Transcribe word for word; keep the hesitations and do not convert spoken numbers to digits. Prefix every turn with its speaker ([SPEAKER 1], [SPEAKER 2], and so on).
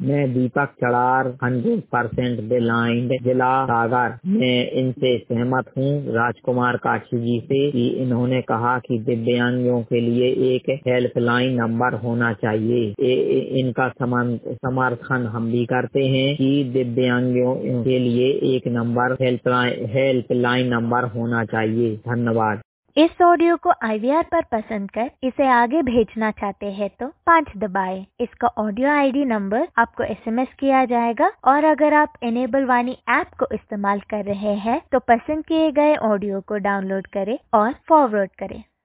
[SPEAKER 1] मैं Deepak Chadar hundred percent blind जिला सागर मैं इनसे सहमत हूँ राजकुमार काछी जी से कि इन्होंने कहा कि दिव्यांगों के लिए एक हेल्पलाइन नंबर होना चाहिए। ए, इनका समर्थन हम भी करते हैं कि दिव्यांगों के लिए एक नंबर हेल्पलाइन हेल्पलाइन नंबर होना चाहिए। धन्यवाद।
[SPEAKER 2] इस ऑडियो को आई वी आर पर पसंद कर इसे आगे भेजना चाहते हैं तो पाँच दबाएं। इसका ऑडियो आई डी नंबर आपको एस एम एस किया जाएगा और अगर आप इनेबल वाणी ऐप को इस्तेमाल कर रहे हैं तो पसंद किए गए ऑडियो को डाउनलोड करें और फॉरवर्ड करें।